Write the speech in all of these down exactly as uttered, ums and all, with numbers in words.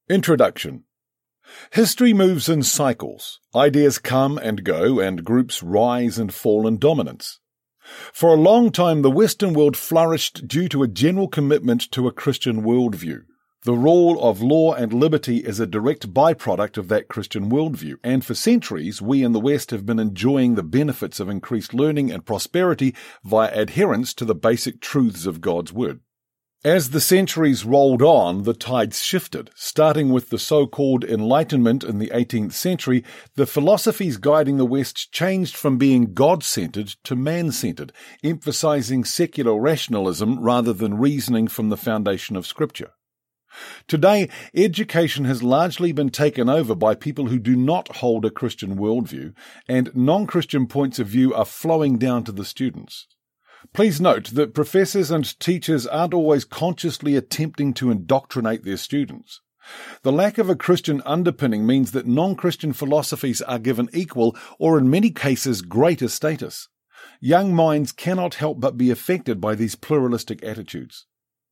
Introduction. History moves in cycles. Ideas come and go, and groups rise and fall in dominance. For a long time, the Western world flourished due to a general commitment to a Christian worldview. The rule of law and liberty is a direct byproduct of that Christian worldview, and for centuries, we in the West have been enjoying the benefits of increased learning and prosperity via adherence to the basic truths of God's Word. As the centuries rolled on, the tides shifted. Starting with the so-called Enlightenment in the eighteenth century, the philosophies guiding the West changed from being God-centered to man-centered, emphasizing secular rationalism rather than reasoning from the foundation of Scripture. Today, education has largely been taken over by people who do not hold a Christian worldview, and non-Christian points of view are flowing down to the students. Please note that professors and teachers aren't always consciously attempting to indoctrinate their students. The lack of a Christian underpinning means that non-Christian philosophies are given equal, or in many cases greater status. Young minds cannot help but be affected by these pluralistic attitudes.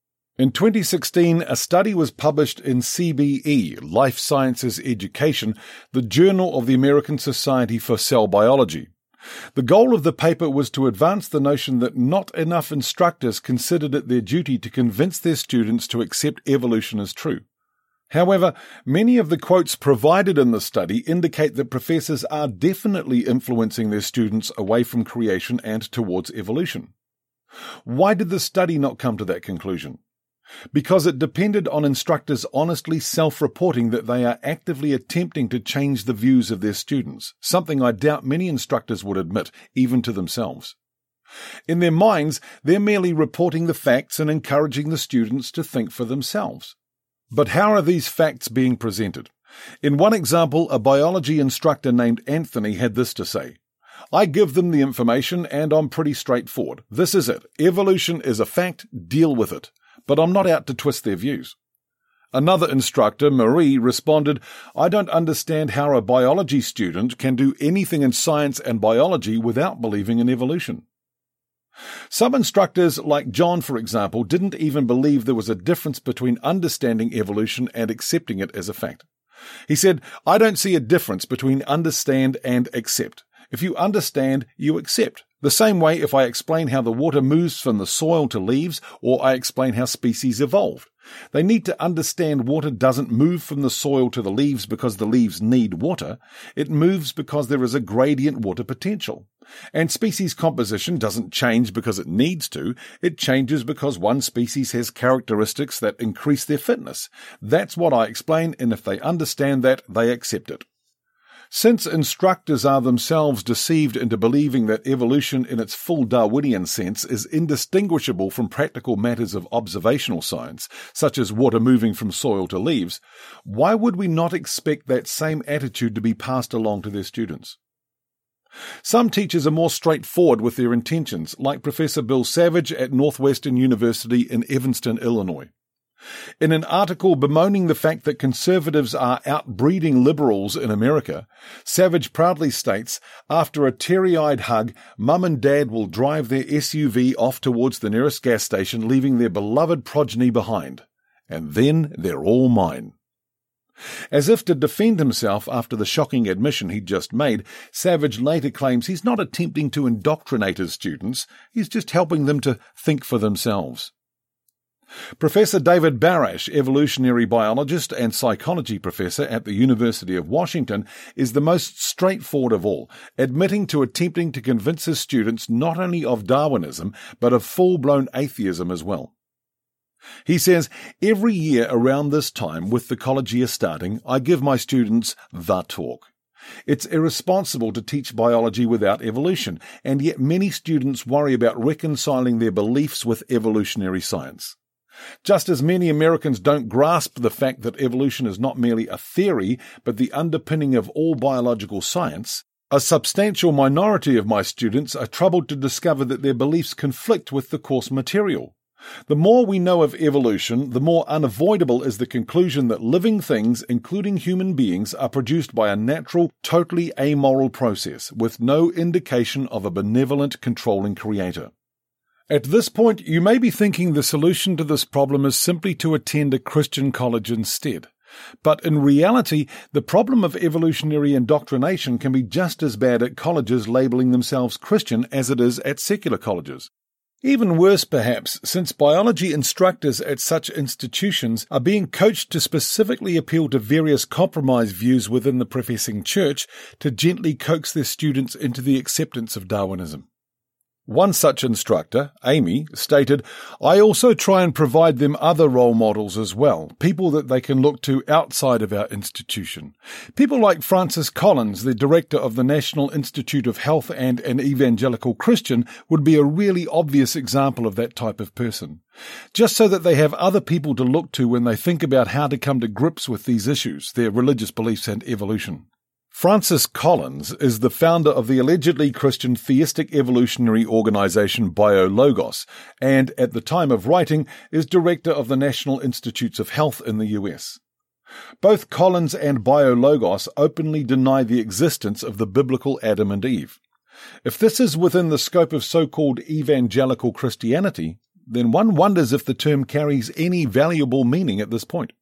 In twenty sixteen, a study was published in C B E, Life Sciences Education, the Journal of the American Society for Cell Biology. The goal of the paper was to advance the notion that not enough instructors considered it their duty to convince their students to accept evolution as true. However, many of the quotes provided in the study indicate that professors are definitely influencing their students away from creation and towards evolution. Why did the study not come to that conclusion? Because it depended on instructors honestly self-reporting that they are actively attempting to change the views of their students, something I doubt many instructors would admit, even to themselves. In their minds, they're merely reporting the facts and encouraging the students to think for themselves. But how are these facts being presented? In one example, a biology instructor named Anthony had this to say: "I give them the information and I'm pretty straightforward. This is it. Evolution is a fact, deal with it. But I'm not out to twist their views." Another instructor, Marie, responded, "I don't understand how a biology student can do anything in science and biology without believing in evolution." Some instructors, like John, for example, didn't even believe there was a difference between understanding evolution and accepting it as a fact. He said, "I don't see a difference between understand and accept. If you understand, you accept. The same way if I explain how the water moves from the soil to leaves, or I explain how species evolved. They need to understand water doesn't move from the soil to the leaves because the leaves need water. It moves because there is a gradient water potential. And species composition doesn't change because it needs to. It changes because one species has characteristics that increase their fitness. That's what I explain, and if they understand that, they accept it." Since instructors are themselves deceived into believing that evolution in its full Darwinian sense is indistinguishable from practical matters of observational science, such as water moving from soil to leaves, why would we not expect that same attitude to be passed along to their students? Some teachers are more straightforward with their intentions, like Professor Bill Savage at Northwestern University in Evanston, Illinois. In an article bemoaning the fact that conservatives are outbreeding liberals in America, Savage proudly states, "After a teary-eyed hug, Mum and Dad will drive their S U V off towards the nearest gas station, leaving their beloved progeny behind. And then they're all mine." As if to defend himself after the shocking admission he'd just made, Savage later claims he's not attempting to indoctrinate his students, he's just helping them to think for themselves. Professor David Barash, evolutionary biologist and psychology professor at the University of Washington, is the most straightforward of all, admitting to attempting to convince his students not only of Darwinism, but of full-blown atheism as well. He says, "Every year around this time, with the college year starting, I give my students the talk. It's irresponsible to teach biology without evolution, and yet many students worry about reconciling their beliefs with evolutionary science. Just as many Americans don't grasp the fact that evolution is not merely a theory, but the underpinning of all biological science, a substantial minority of my students are troubled to discover that their beliefs conflict with the course material. The more we know of evolution, the more unavoidable is the conclusion that living things, including human beings, are produced by a natural, totally amoral process, with no indication of a benevolent, controlling creator." At this point, you may be thinking the solution to this problem is simply to attend a Christian college instead. But in reality, the problem of evolutionary indoctrination can be just as bad at colleges labelling themselves Christian as it is at secular colleges. Even worse, perhaps, since biology instructors at such institutions are being coached to specifically appeal to various compromise views within the professing church to gently coax their students into the acceptance of Darwinism. One such instructor, Amy, stated, "I also try and provide them other role models as well, people that they can look to outside of our institution. People like Francis Collins, the director of the National Institute of Health and an evangelical Christian, would be a really obvious example of that type of person. Just so that they have other people to look to when they think about how to come to grips with these issues, their religious beliefs and evolution." Francis Collins is the founder of the allegedly Christian theistic evolutionary organization BioLogos, and at the time of writing is director of the National Institutes of Health in the U S. Both Collins and BioLogos openly deny the existence of the biblical Adam and Eve. If this is within the scope of so-called evangelical Christianity, then one wonders if the term carries any valuable meaning at this point.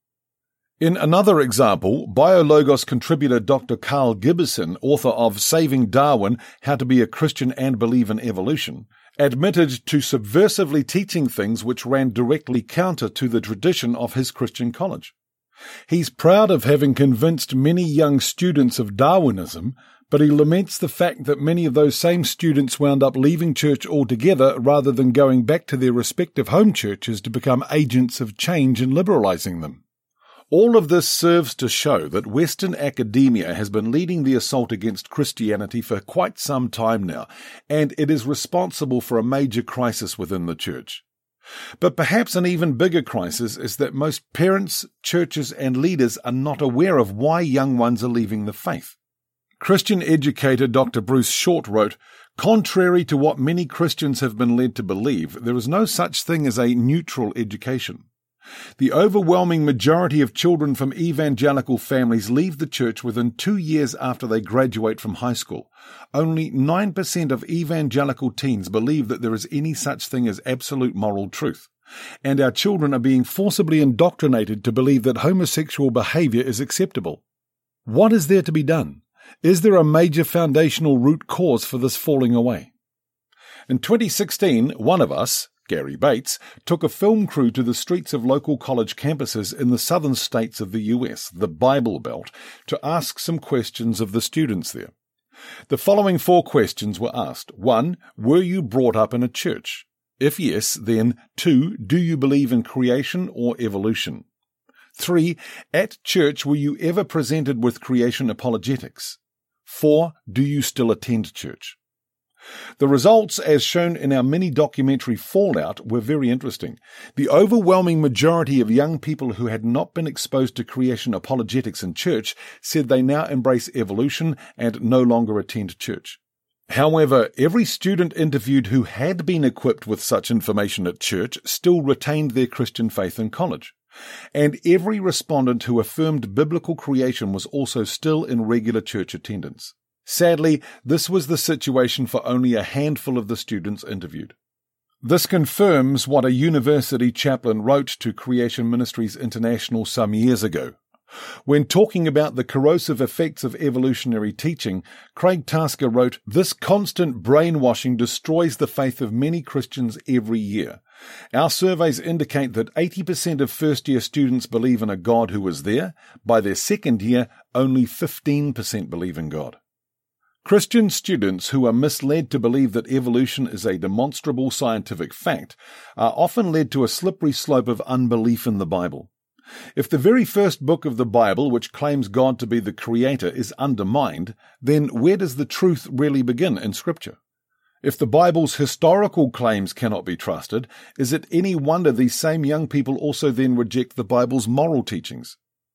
In another example, BioLogos contributor Doctor Carl Gibbison, author of Saving Darwin, How to Be a Christian and Believe in Evolution, admitted to subversively teaching things which ran directly counter to the tradition of his Christian college. He's proud of having convinced many young students of Darwinism, but he laments the fact that many of those same students wound up leaving church altogether rather than going back to their respective home churches to become agents of change and liberalizing them. All of this serves to show that Western academia has been leading the assault against Christianity for quite some time now, and it is responsible for a major crisis within the church. But perhaps an even bigger crisis is that most parents, churches, and leaders are not aware of why young ones are leaving the faith. Christian educator Doctor Bruce Short wrote, "Contrary to what many Christians have been led to believe, there is no such thing as a neutral education. The overwhelming majority of children from evangelical families leave the church within two years after they graduate from high school. Only nine percent of evangelical teens believe that there is any such thing as absolute moral truth. And our children are being forcibly indoctrinated to believe that homosexual behavior is acceptable. What is there to be done? Is there a major foundational root cause for this falling away?" In twenty sixteen, one of us, Gary Bates, took a film crew to the streets of local college campuses in the southern states of the U S, the Bible Belt, to ask some questions of the students there. The following four questions were asked. One, were you brought up in a church? If yes, then two, do you believe in creation or evolution? Three, at church were you ever presented with creation apologetics? Four, do you still attend church? The results, as shown in our mini-documentary Fallout, were very interesting. The overwhelming majority of young people who had not been exposed to creation apologetics in church said they now embrace evolution and no longer attend church. However, every student interviewed who had been equipped with such information at church still retained their Christian faith in college. And every respondent who affirmed biblical creation was also still in regular church attendance. Sadly, this was the situation for only a handful of the students interviewed. This confirms what a university chaplain wrote to Creation Ministries International some years ago. When talking about the corrosive effects of evolutionary teaching, Craig Tasker wrote, "This constant brainwashing destroys the faith of many Christians every year. Our surveys indicate that eighty percent of first-year students believe in a God who is there. By their second year, only fifteen percent believe in God." Christian students who are misled to believe that evolution is a demonstrable scientific fact are often led to a slippery slope of unbelief in the Bible. If the very first book of the Bible, which claims God to be the creator, is undermined, then where does the truth really begin in Scripture? If the Bible's historical claims cannot be trusted, is it any wonder these same young people also then reject the Bible's moral teachings?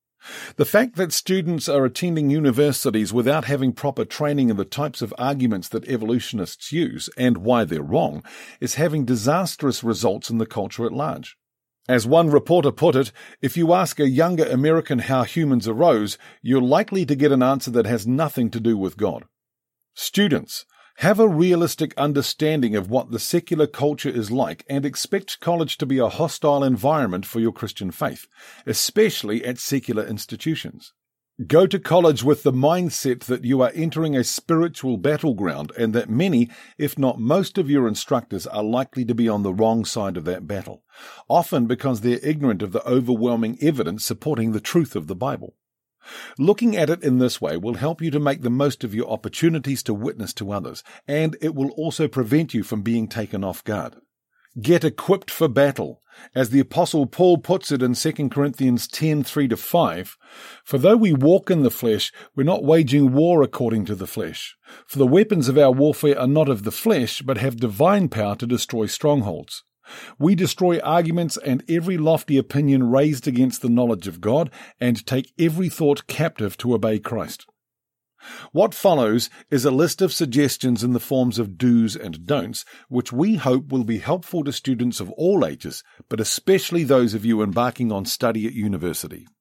The fact that students are attending universities without having proper training in the types of arguments that evolutionists use and why they're wrong is having disastrous results in the culture at large. As one reporter put it, if you ask a younger American how humans arose, you're likely to get an answer that has nothing to do with God. Students, Have a realistic understanding of what the secular culture is like and expect college to be a hostile environment for your Christian faith, especially at secular institutions. Go to college with the mindset that you are entering a spiritual battleground and that many, if not most of your instructors are likely to be on the wrong side of that battle, often because they're ignorant of the overwhelming evidence supporting the truth of the Bible. Looking at it in this way will help you to make the most of your opportunities to witness to others, and it will also prevent you from being taken off guard. Get equipped for battle. As the Apostle Paul puts it in Second Corinthians ten, three to five, "For though we walk in the flesh, we're not waging war according to the flesh. For the weapons of our warfare are not of the flesh, but have divine power to destroy strongholds. We destroy arguments and every lofty opinion raised against the knowledge of God, and take every thought captive to obey Christ." What follows is a list of suggestions in the forms of do's and don'ts, which we hope will be helpful to students of all ages, but especially those of you embarking on study at university.